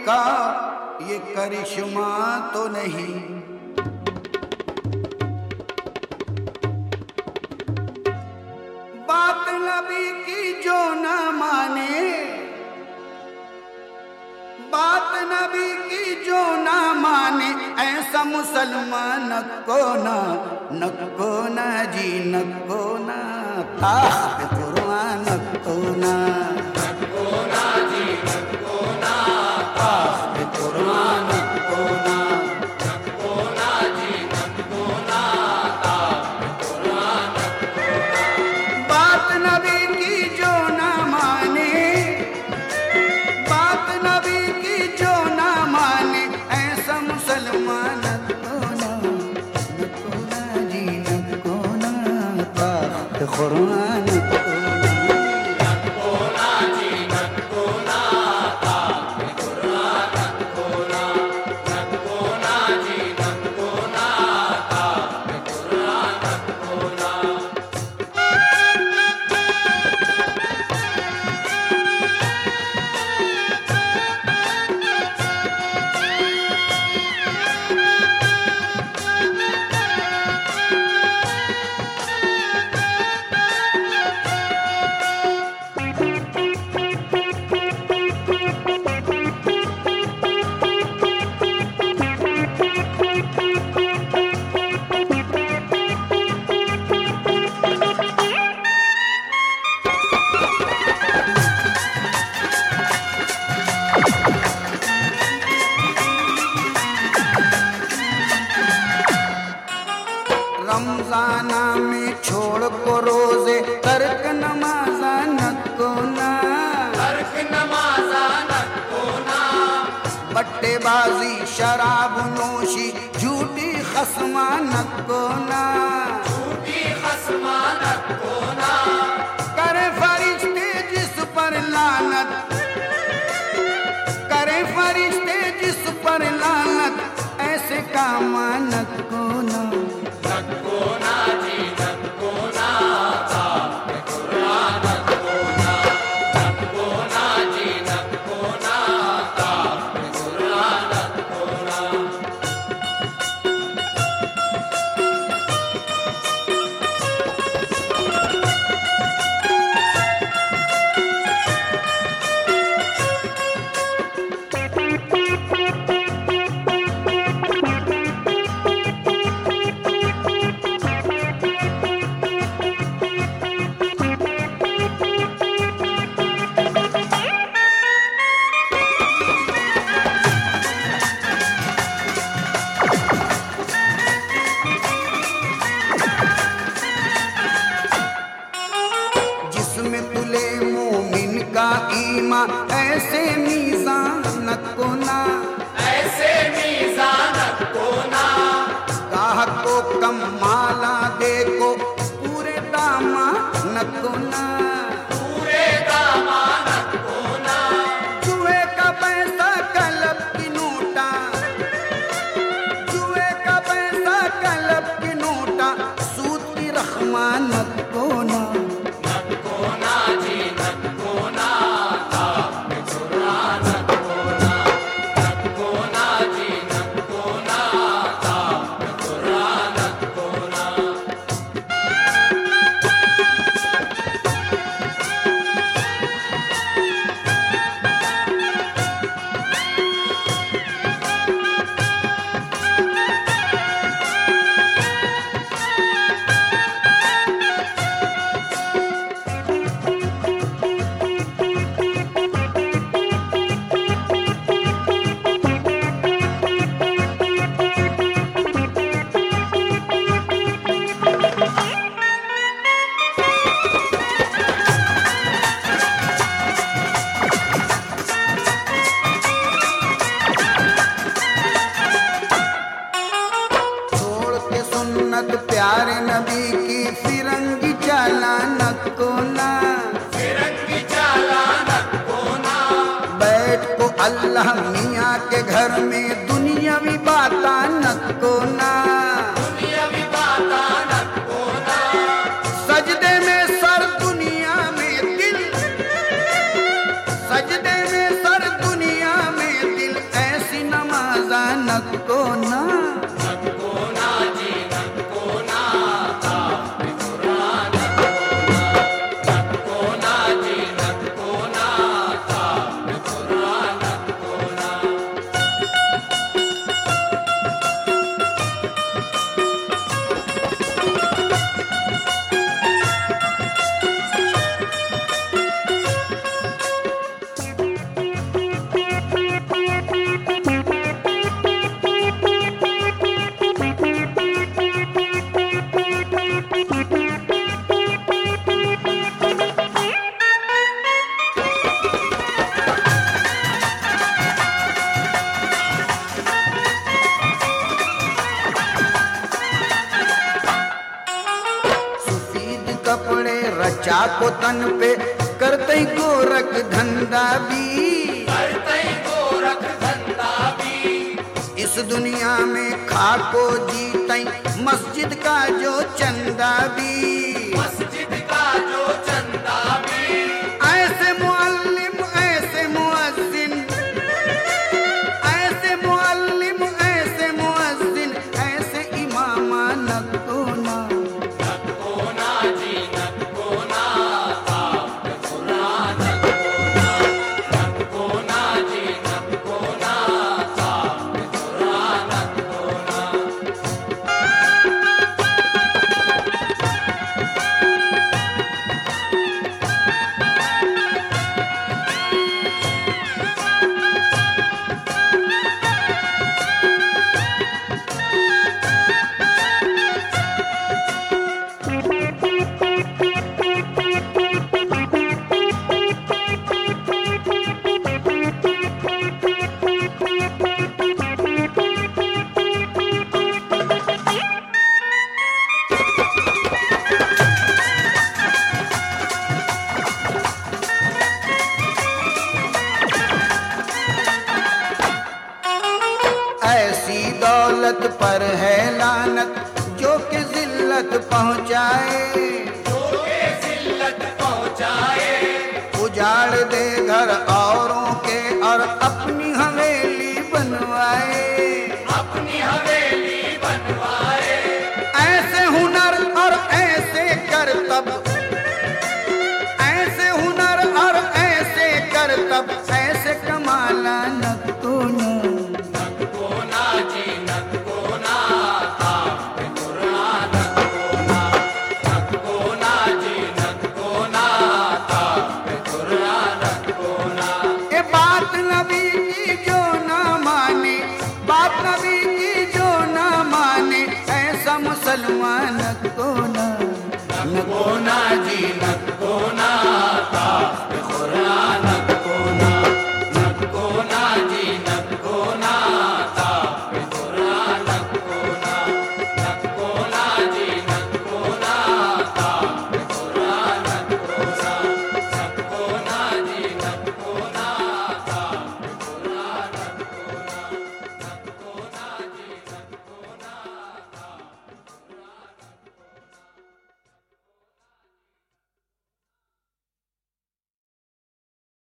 का ये करिश्मा तो नहीं। बात नबी की जो ना माने, बात नबी की जो ना माने, ऐसा मुसलमान नको ना जी नको ना, ताकत कुरान नको ना, नको ना जी नको ना, ताकत कुरान नको ना, नको ना जी नको ना, ताकत कुरान नको ना। बात नबी की जो ना माने, बात नबी की जो ना माने, ऐसा मुसलमान नको ना जी नको ना, ताकत कुरान नको ना, नको ना जी नको ना, ताकत कुरान नको ना, नको ना जी नको ना, ताकत कुरान नको ना। रमजाना में छोड़ को रोजे, तर्क नमाजा नको ना, तर्क नमाजा नको ना, बट्टेबाजी शराब नोशी झूठी खस्मा नको ना, झूठी खस्मा नको ना, करे फरिश्ते जिस पर लानत, करे फरिश्ते जिस पर लानत, ऐसे काम नको ना, नको ना जी नको ना, ताकत कुरान नको ना, नको ना जी नको ना, ताकत कुरान नको ना। जिसमें तुले मोमिन का ईमान, ऐसे मीज़ान नको ना, ऐसे मीज़ान नको ना, गाहक को कम माला देखो पूरे दामा नको ना, पूरे दामा नको ना, जुए का पैसा कलब की नोटा, जुए का पैसा कलब की नोटा, सूद की रखमा नको ना, नको ना जी नको ना, ताकत कुरान नको ना, नको ना जी नको ना, ताकत कुरान नको ना। प्यारे नबी की फिरंगी चालानक को ना, फिरंगी चालानक को ना, बैठ को अल्लाह मियाँ के घर में दुनियावी बातानक को ना, दुनियावी बातानक को ना, सजदे में सर दुनिया में दिल, सजदे में सर दुनिया में दिल, जाको तन पे करते गोरख धंधा भी, करते गोरख धंधा भी। इस दुनिया में खाको जीते मस्जिद का जो चंदा भी, मस्जिद का जो चंदा भी। ऐसे मुअल्लिम ऐसे मुअज्जिन, ऐसे मुअल्लिम ऐसे मुअज्जिन, ऐसे इमामा नक्कोना, नक्कोना जी नक्कोना, आपके कुरान नक्कोना, नक्कोना जी नक्कोना, आपके कुरान नक्कोना। ऐसी दौलत पर है लानत जो कि जिल्लत पहुंचाए,